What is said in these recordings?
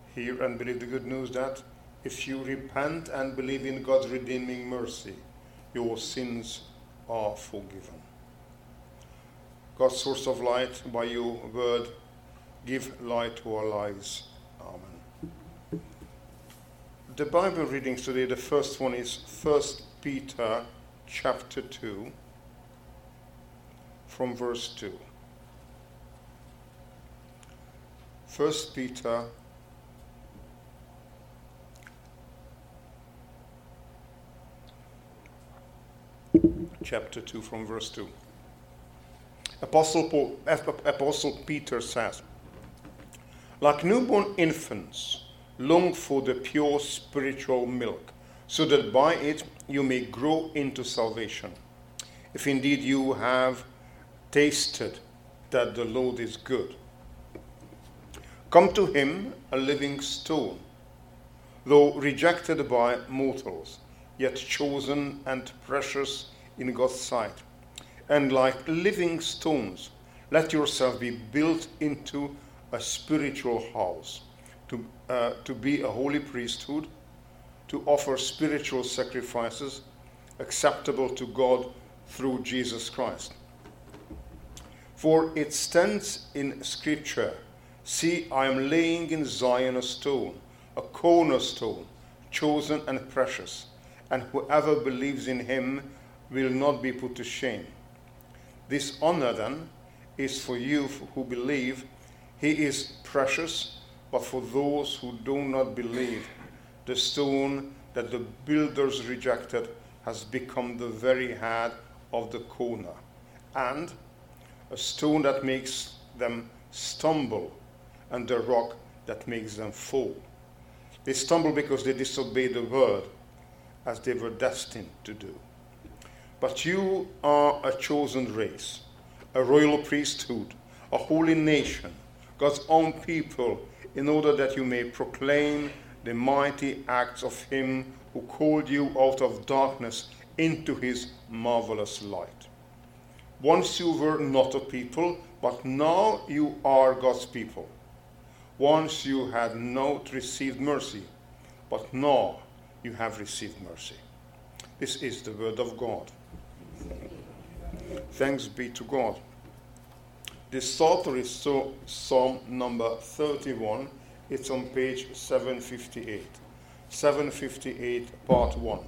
Hear and believe the good news that if you repent and believe in God's redeeming mercy, your sins are forgiven. God, source of light, by your word, give light to our lives. Amen. The Bible readings today, the first one is 1 Peter chapter 2, from verse 2. 1 Peter chapter 2 from verse 2. Apostle Peter says, like newborn infants, long for the pure spiritual milk, so that by it you may grow into salvation, if indeed you have tasted that the Lord is good. Come to him, a living stone, though rejected by mortals, yet chosen and precious in God's sight. And like living stones, let yourself be built into a spiritual house, to be a holy priesthood, to offer spiritual sacrifices acceptable to God through Jesus Christ. For it stands in Scripture, see, I am laying in Zion a stone, a cornerstone, chosen and precious, and whoever believes in him will not be put to shame. This honor, then, is for you who believe. He is precious, but for those who do not believe, the stone that the builders rejected has become the very head of the corner, and a stone that makes them stumble, and the rock that makes them fall. They stumble because they disobey the word, as they were destined to do. But you are a chosen race, a royal priesthood, a holy nation, God's own people, in order that you may proclaim the mighty acts of him who called you out of darkness into his marvelous light. Once you were not a people, but now you are God's people. Once you had not received mercy, but now you have received mercy. This is the word of God. Thanks be to God. This psalter is Psalm number 31. It's on page 758. 758, part 1.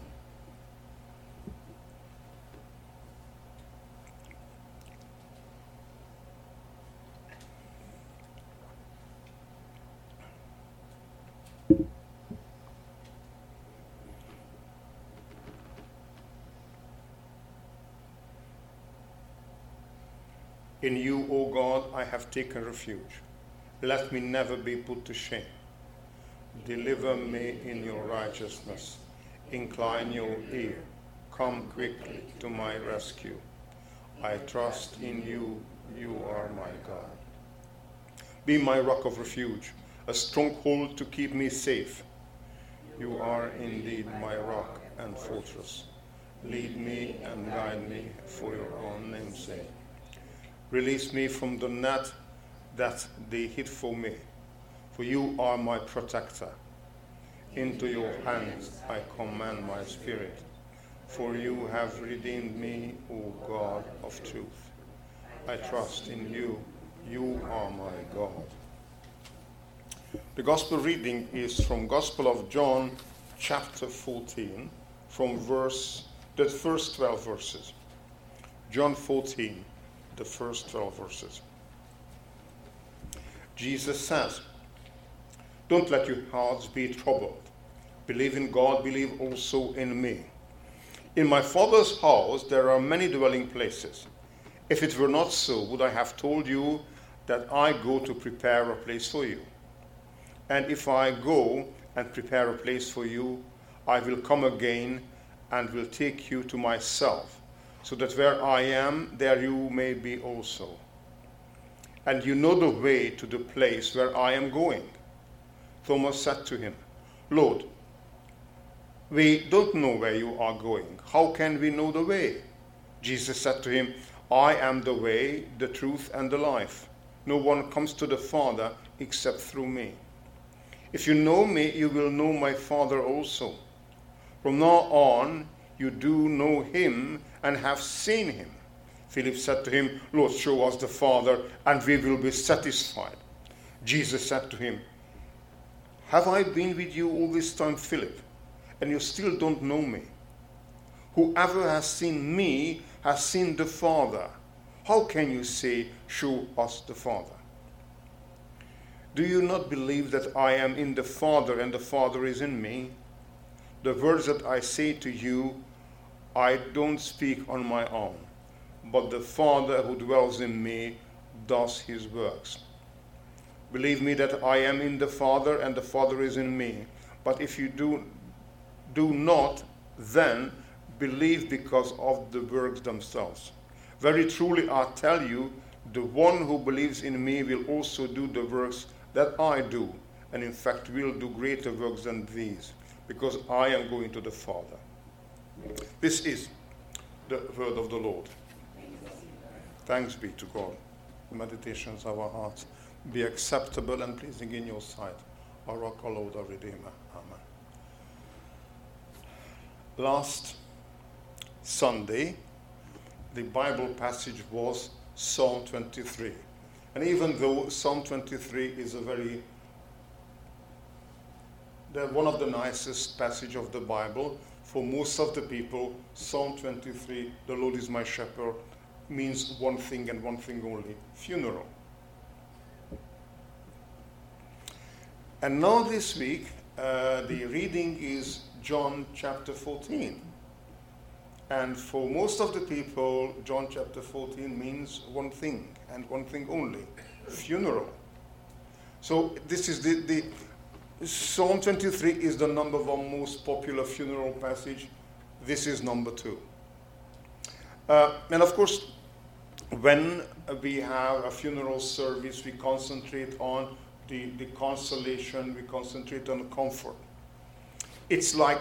In you, O God, I have taken refuge. Let me never be put to shame. Deliver me in your righteousness. Incline your ear. Come quickly to my rescue. I trust in you. You are my God. Be my rock of refuge, a stronghold to keep me safe. You are indeed my rock and fortress. Lead me and guide me for your own name's sake. Release me from the net that they hid for me, for you are my protector. Into your hands I commend my spirit, for you have redeemed me, O God of truth. I trust in you. You are my God. The gospel reading is from Gospel of John, chapter 14, from the first 12 verses. John 14. The first 12 verses. Jesus says, don't let your hearts be troubled. Believe in God, believe also in me. In my Father's house there are many dwelling places. If it were not so, would I have told you that I go to prepare a place for you? And if I go and prepare a place for you, I will come again and will take you to myself, so that where I am, there you may be also. And you know the way to the place where I am going. Thomas said to him, Lord, we don't know where you are going. How can we know the way? Jesus said to him, I am the way, the truth, and the life. No one comes to the Father except through me. If you know me, you will know my Father also. From now on, you do know him and have seen him. Philip said to him, Lord, show us the Father, and we will be satisfied. Jesus said to him, have I been with you all this time, Philip, and you still don't know me? Whoever has seen me has seen the Father. How can you say, show us the Father? Do you not believe that I am in the Father and the Father is in me? The words that I say to you, I don't speak on my own, but the Father who dwells in me does his works. Believe me that I am in the Father and the Father is in me. But if you do not, then believe because of the works themselves. Very truly I tell you, the one who believes in me will also do the works that I do, and in fact will do greater works than these, because I am going to the Father. This is the word of the Lord. Thanks be to God. The meditations of our hearts be acceptable and pleasing in your sight, our rock, our Lord, our Redeemer. Amen. Last Sunday, the Bible passage was Psalm 23. And even though Psalm 23 is one of the nicest passages of the Bible, for most of the people, Psalm 23, the Lord is my shepherd, means one thing and one thing only, funeral. And now this week, the reading is John chapter 14. And for most of the people, John chapter 14 means one thing and one thing only, funeral. So this is the Psalm 23 is the number one most popular funeral passage. This is number 2. And of course, when we have a funeral service, we concentrate on the consolation, we concentrate on comfort. It's like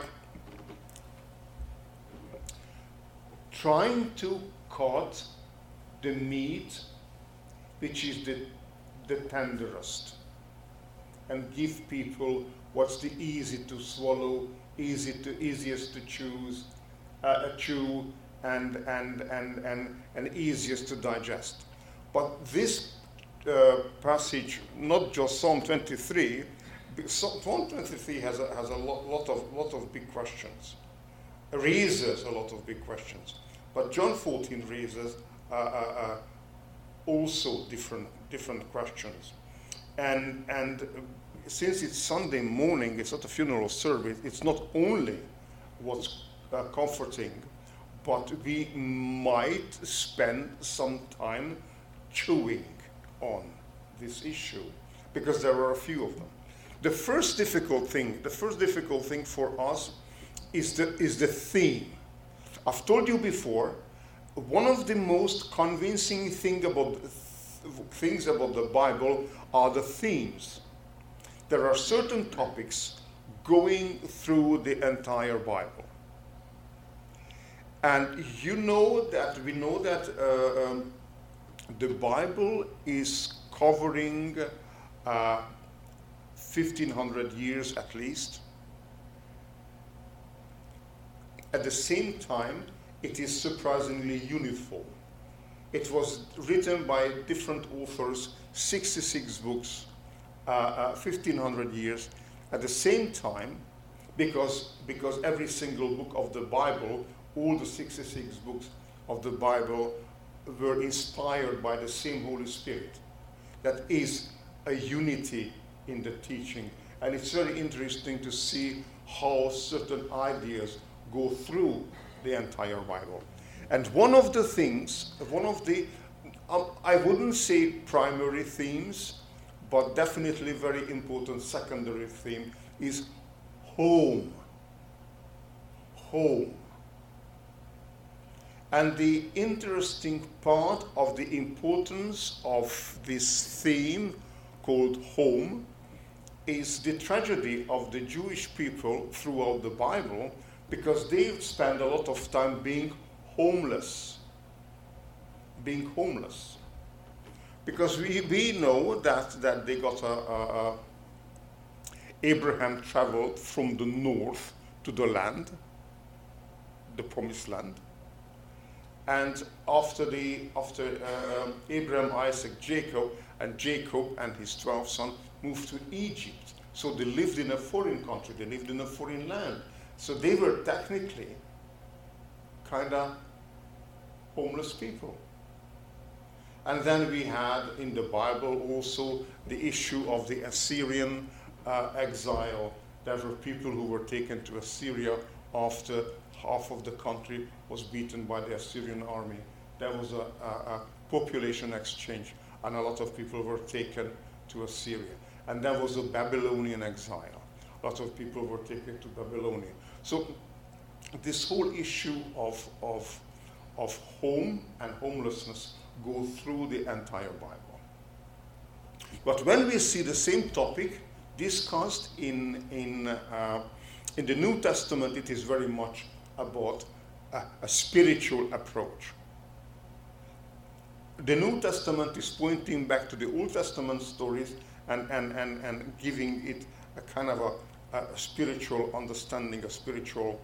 trying to cut the meat which is the tenderest and give people what's the easy to swallow, easiest to chew and easiest to digest. But this passage, not just Psalm 23, Psalm 23 has a lot of big questions, raises a lot of big questions. But John 14 raises also different questions. And since it's Sunday morning, it's not a funeral service, it's not only what's comforting, but we might spend some time chewing on this issue, because there are a few of them. The first difficult thing for us is the theme. I've told you before, one of the most convincing things about the Bible are the themes. There are certain topics going through the entire Bible. And we know that the Bible is covering 1,500 years at least. At the same time, it is surprisingly uniform. It was written by different authors, 66 books, 1,500 years. At the same time, because every single book of the Bible, all the 66 books of the Bible were inspired by the same Holy Spirit. That is a unity in the teaching. And it's very interesting to see how certain ideas go through the entire Bible. And one of the things, I wouldn't say primary themes, but definitely very important secondary theme is home. Home. And the interesting part of the importance of this theme called home is the tragedy of the Jewish people throughout the Bible, because they spend a lot of time being homeless. Because we know that they got Abraham traveled from the north to the land, the promised land. And after Abraham, Isaac, Jacob and his 12 sons moved to Egypt. So they lived in a foreign country, they lived in a foreign land. So they were technically kind of homeless people. And then we had in the Bible also the issue of the Assyrian exile. There were people who were taken to Assyria after half of the country was beaten by the Assyrian army. There was a population exchange, and a lot of people were taken to Assyria. And there was a Babylonian exile. A lot of people were taken to Babylonia. So this whole issue of home and homelessness go through the entire Bible. But when we see the same topic discussed in the New Testament, it is very much about a spiritual approach. The New Testament is pointing back to the Old Testament stories and giving it a kind of a spiritual understanding, a spiritual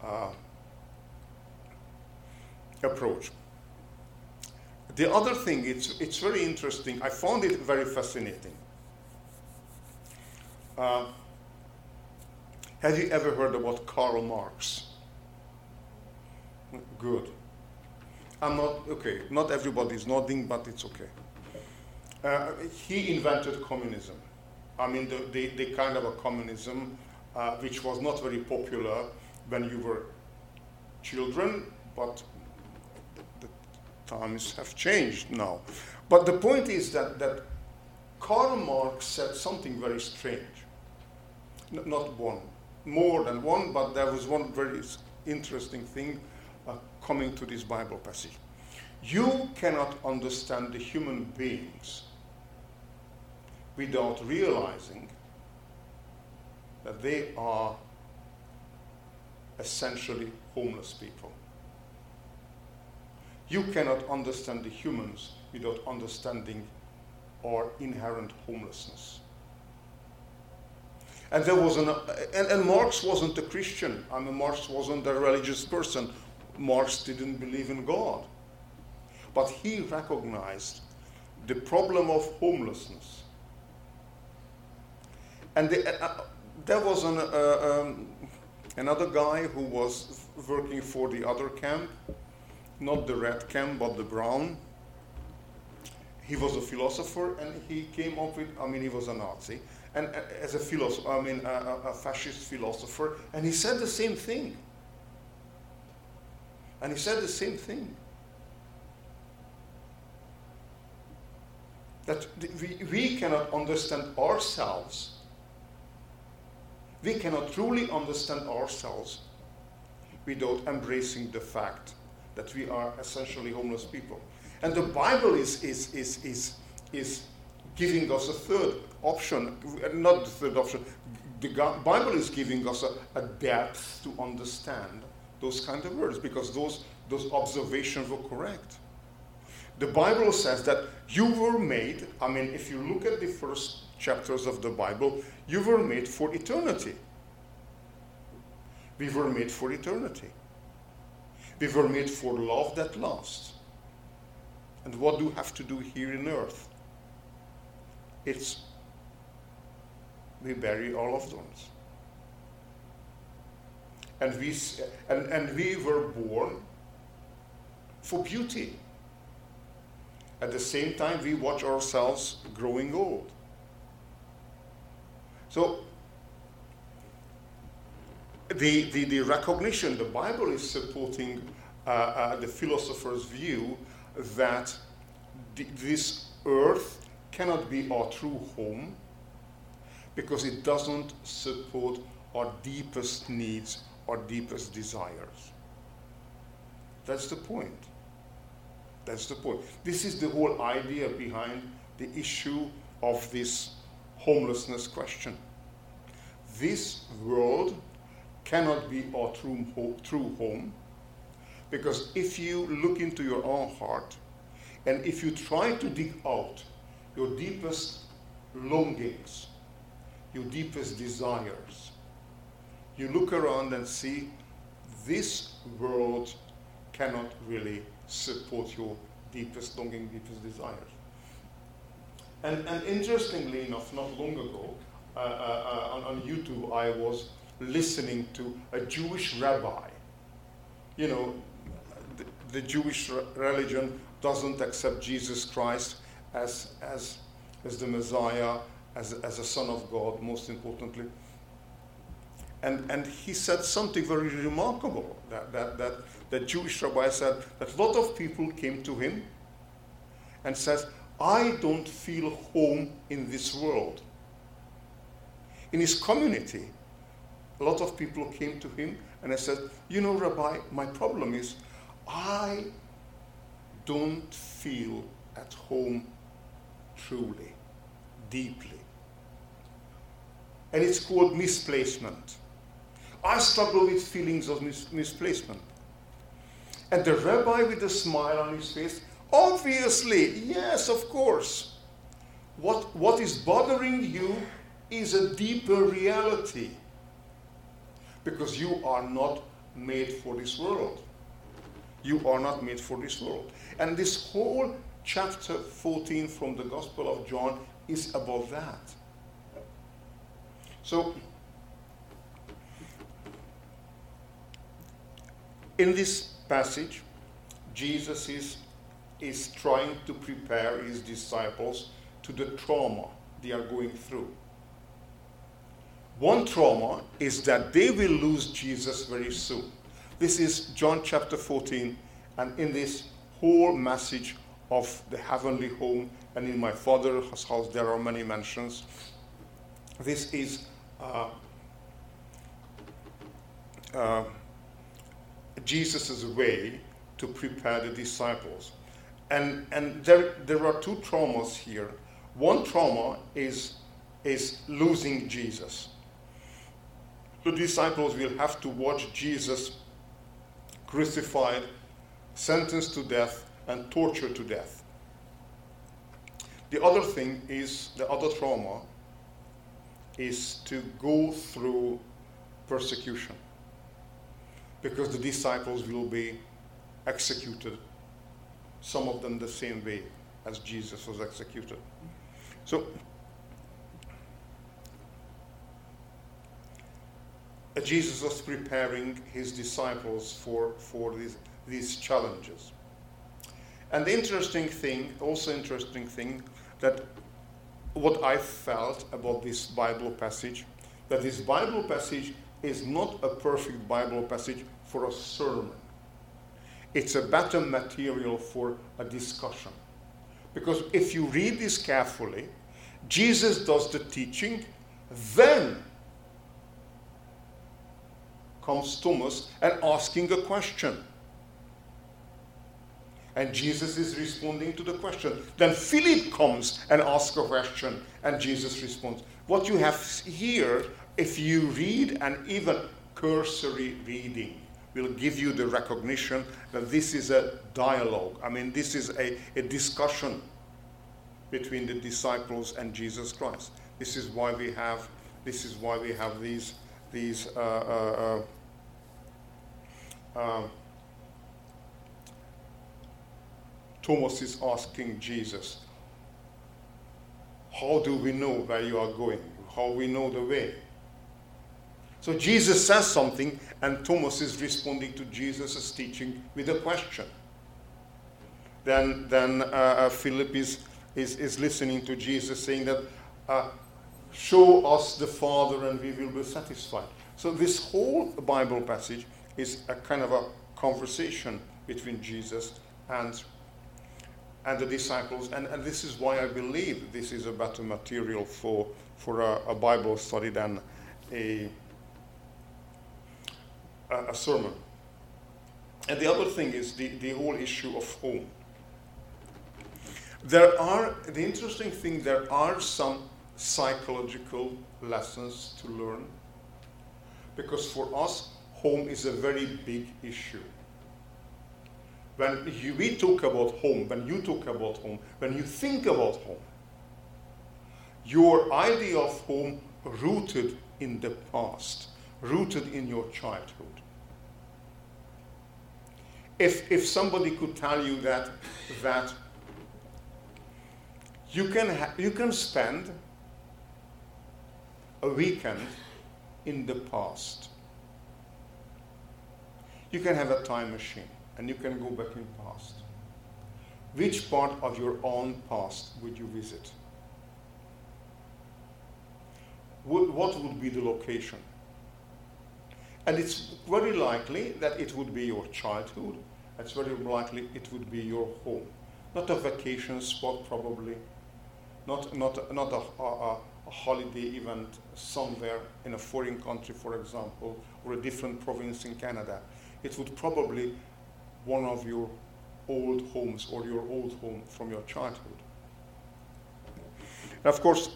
approach. The other thing, it's very interesting. I found it very fascinating. Have you ever heard about Karl Marx? Good. Not everybody is nodding, but it's okay. He invented communism. I mean, the kind of a communism which was not very popular when you were children, but the times have changed now. But the point is that Karl Marx said something very strange. Not one, more than one, but there was one very interesting thing coming to this Bible passage. You cannot understand the human beings without realizing that they are essentially homeless people. You cannot understand the humans without understanding our inherent homelessness. And there was and Marx wasn't a Christian. I mean, Marx wasn't a religious person. Marx didn't believe in God. But he recognized the problem of homelessness. And there was another guy who was working for the other camp, not the red camp, but the brown. He was a philosopher, and he came up with, he was a Nazi, and as a philosopher, a fascist philosopher, and he said the same thing. That we cannot understand ourselves. We cannot truly understand ourselves without embracing the fact that we are essentially homeless people. And the Bible is giving us a third option, not the third option. The Bible is giving us a depth to understand those kind of words, because those observations were correct. The Bible says that you were made, if you look at the first chapters of the Bible, you were made for eternity. We were made for eternity. We were made for love that lasts. And what do we have to do here in earth? We bury our loved ones. And we were born for beauty. At the same time, we watch ourselves growing old. So the recognition, the Bible is supporting the philosopher's view that this earth cannot be our true home because it doesn't support our deepest needs, our deepest desires. That's the point. That's the point. This is the whole idea behind the issue of this homelessness question. This world cannot be our true home, because if you look into your own heart and if you try to dig out your deepest longings, your deepest desires. You look around and see this world cannot really support your deepest longing, deepest desires. And interestingly enough, not long ago, on YouTube, I was listening to a Jewish rabbi. You know, the Jewish religion doesn't accept Jesus Christ as the Messiah, as a Son of God, most importantly. And he said something very remarkable, that the Jewish rabbi said that a lot of people came to him and says, I don't feel home in this world. In his community, a lot of people came to him and I said, you know, Rabbi, my problem is I don't feel at home truly, deeply. And it's called misplacement. I struggle with feelings of misplacement. And the rabbi, with a smile on his face, obviously, yes, of course. What is bothering you is a deeper reality. Because you are not made for this world. You are not made for this world. And this whole chapter 14 from the Gospel of John is about that. So, in this passage, Jesus is trying to prepare his disciples to the trauma they are going through. One trauma is that they will lose Jesus very soon. This is John chapter 14, and in this whole message of the heavenly home, and in my Father's house there are many mansions. This is Jesus' way to prepare the disciples. And there are two traumas here. One trauma is losing Jesus. The disciples will have to watch Jesus crucified, sentenced to death, and tortured to death. The other trauma is to go through persecution, because the disciples will be executed, some of them the same way as Jesus was executed. So, Jesus was preparing his disciples for these challenges. And the interesting thing, that what I felt about this Bible passage, that this Bible passage is not a perfect Bible passage for a sermon. It's a better material for a discussion. Because if you read this carefully, Jesus does the teaching, then comes Thomas and asking a question. And Jesus is responding to the question. Then Philip comes and asks a question, and Jesus responds. What you have here, if you read, and even cursory reading will give you the recognition that this is a dialogue. I mean, this is a discussion between the disciples and Jesus Christ. This is why we have these Thomas is asking Jesus, how do we know where you are going? How we know the way? So Jesus says something, and Thomas is responding to Jesus' teaching with a question. Then Philip is listening to Jesus saying that, show us the Father and we will be satisfied. So this whole Bible passage is a kind of a conversation between Jesus and the disciples, and this is why I believe this is a better material for a Bible study than a sermon. And the other thing is the whole issue of home. There are some psychological lessons to learn, because for us, home is a very big issue. When we talk about home, when you talk about home, when you think about home, your idea of home rooted in the past, rooted in your childhood. If somebody could tell you that you can spend a weekend in the past, you can have a time machine and you can go back in past. Which part of your own past would you visit? What would be the location? And it's very likely that it would be your childhood. It's very likely it would be your home. Not a vacation spot, probably. Not a holiday event somewhere in a foreign country, for example, or a different province in Canada. It would probably one of your old homes or your old home from your childhood. And of course,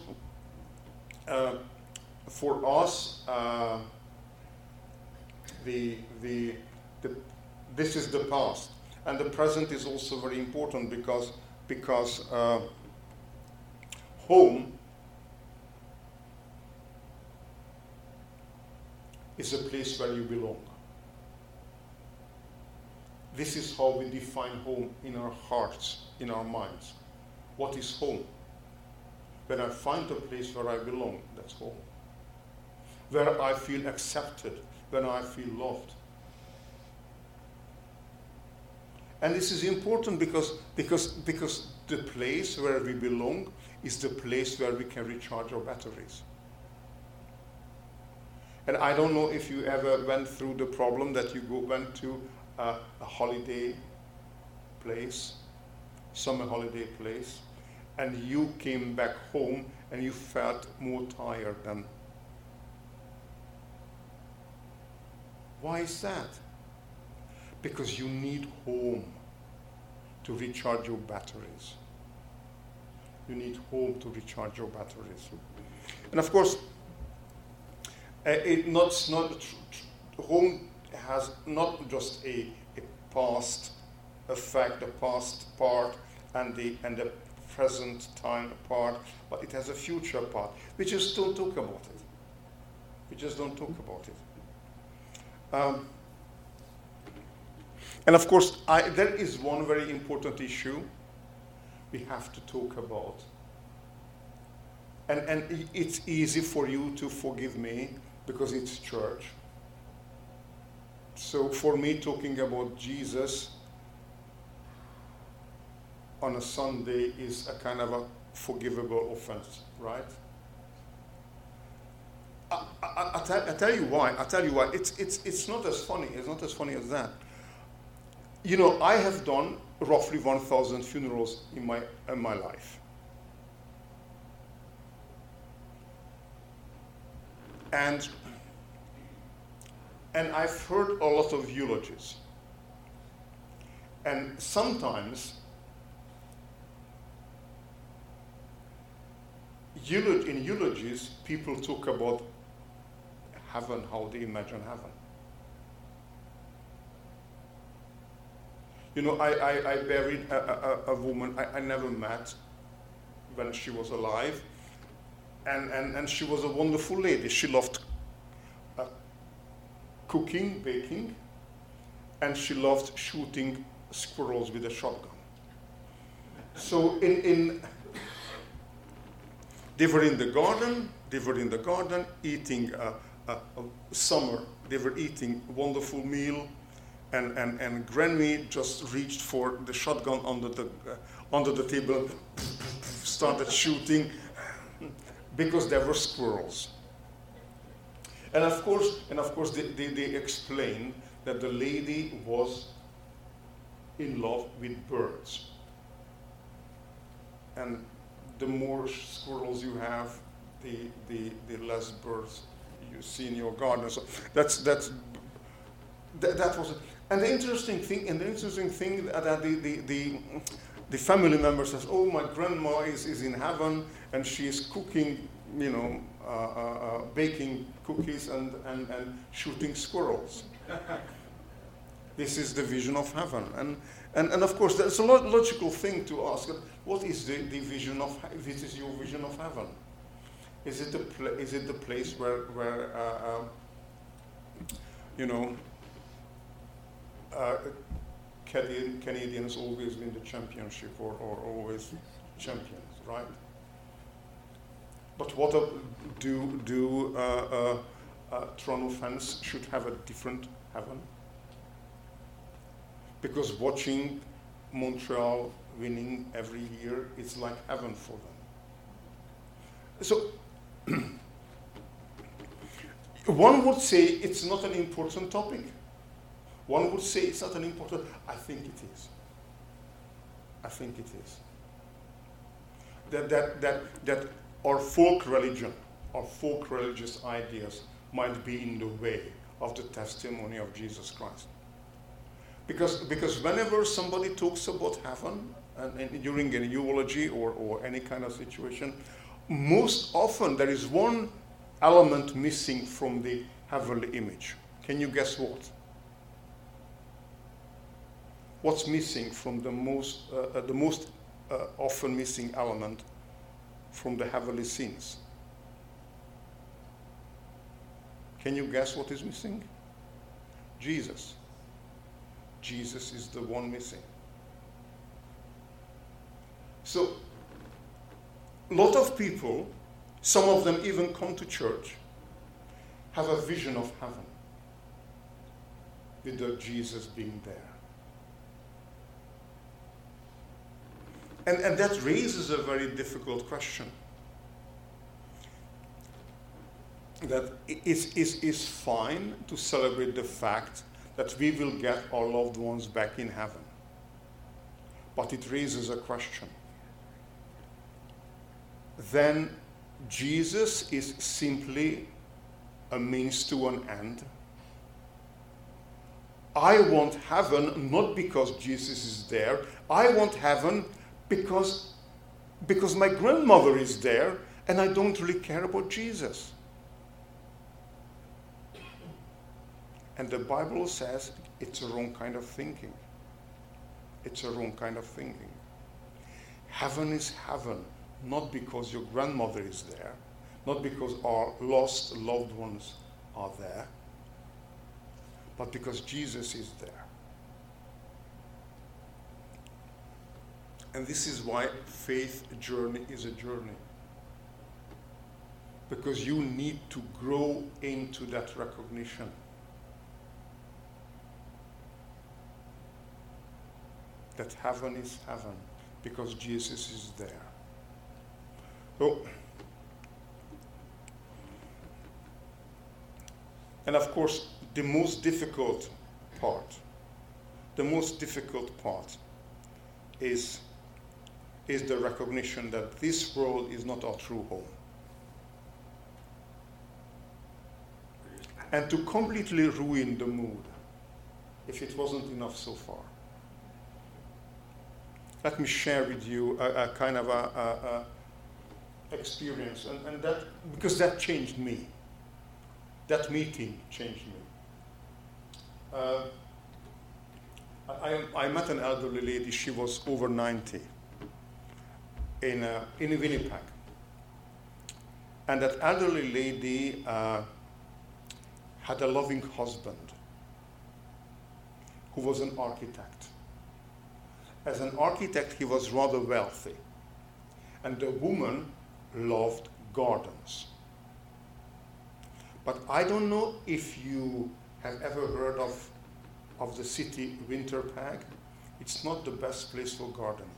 for us, this is the past, and the present is also very important because home is a place where you belong. This is how we define home in our hearts, in our minds. What is home? When I find a place where I belong, that's home. Where I feel accepted, when I feel loved. And this is important because the place where we belong is the place where we can recharge our batteries. And I don't know if you ever went through the problem that you went to a holiday place, summer holiday place, and you came back home and you felt more tired than. Why is that? Because you need home to recharge your batteries. You need home to recharge your batteries. And of course, home has not just a past effect, a past part, and the present time part, but it has a future part. We just don't talk about it. We just don't talk about it. And of course, there is one very important issue we have to talk about. And it's easy for you to forgive me because it's church. So for me, talking about Jesus on a Sunday is a kind of a forgivable offense, right? I tell you why. It's not as funny. It's not as funny as that. You know, I have done roughly 1,000 funerals in my life. And I've heard a lot of eulogies. And sometimes in eulogies, people talk about heaven, how they imagine heaven. You know, I buried a woman I never met when she was alive. And she was a wonderful lady. She loved cooking, baking, and she loved shooting squirrels with a shotgun. So they were in the garden eating summer. They were eating a wonderful meal, and Granny just reached for the shotgun under the table, started shooting. Because there were squirrels. And of course they explained that the lady was in love with birds. And the more squirrels you have, the less birds you see in your garden. So that was it. And the interesting thing that the family member says, "Oh, my grandma is in heaven, and she is cooking, you know, baking cookies and shooting squirrels." This is the vision of heaven, and of course, that's a logical thing to ask. What is the vision of? This is your vision of heaven, Is it the place where you know, Canadians always win the championship or always champions, right? But what do Toronto fans should have a different heaven? Because watching Montreal winning every year is like heaven for them. So one would say it's not an important topic. One would say it's not an important. I think it is. I think it is. That our folk religion, our folk religious ideas might be in the way of the testimony of Jesus Christ. Because whenever somebody talks about heaven, and during a eulogy or any kind of situation, most often there is one element missing from the heavenly image. Can you guess what? What's missing from the most often missing element from the heavenly scenes? Can you guess what is missing? Jesus. Jesus is the one missing. So, a lot of people, some of them even come to church, have a vision of heaven without Jesus being there. And that raises a very difficult question. That is fine to celebrate the fact that we will get our loved ones back in heaven. But it raises a question. Then Jesus is simply a means to an end. I want heaven not because Jesus is there. I want heaven because my grandmother is there and I don't really care about Jesus. And the Bible says it's a wrong kind of thinking. It's a wrong kind of thinking. Heaven is heaven, not because your grandmother is there, not because our lost loved ones are there, but because Jesus is there. And this is why faith journey is a journey. Because you need to grow into that recognition. That heaven is heaven because Jesus is there. So, and of course, the most difficult part is the recognition that this world is not our true home. And to completely ruin the mood, if it wasn't enough so far. Let me share with you a kind of a experience, and that because that changed me. That meeting changed me. I met an elderly lady. She was over 90 in Winnipeg, and that elderly lady had a loving husband who was an architect. As an architect, he was rather wealthy. And the woman loved gardens. But I don't know if you have ever heard of the city Winnipeg. It's not the best place for gardening.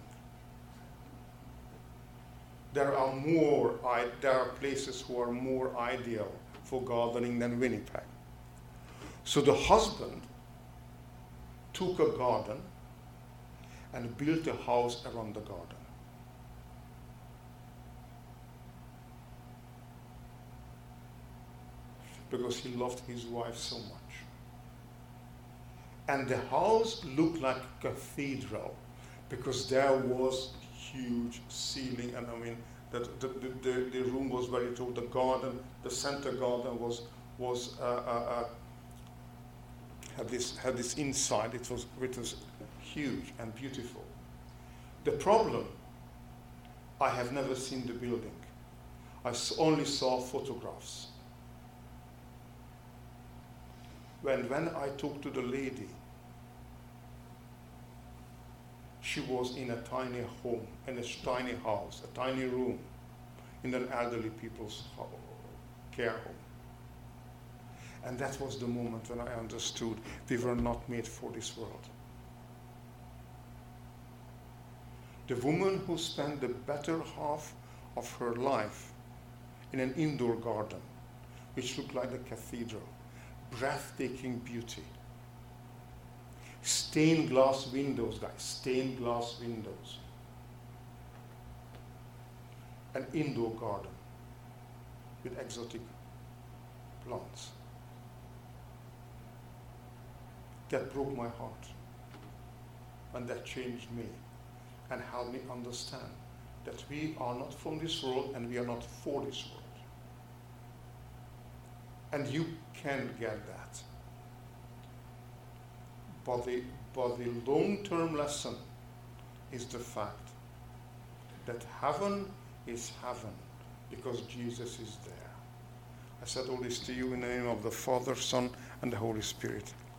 There are places who are more ideal for gardening than Winnipeg. So the husband took a garden and built a house around the garden. Because he loved his wife so much. And the house looked like a cathedral because there was huge ceiling, and I mean that the room was very tall. The garden, the center garden had this inside. It was huge and beautiful. The problem, I have never seen the building. only saw photographs. When I talked to the lady, she was in a tiny home, in a tiny house, a tiny room, in an elderly people's care home. And that was the moment when I understood we were not made for this world. The woman who spent the better half of her life in an indoor garden, which looked like a cathedral, breathtaking beauty, stained glass windows, guys, stained glass windows, an indoor garden with exotic plants. That broke my heart, and that changed me and helped me understand that we are not from this world and we are not for this world. And you can get that. But the long-term lesson is the fact that heaven is heaven because Jesus is there. I said all this to you in the name of the Father, Son, and the Holy Spirit.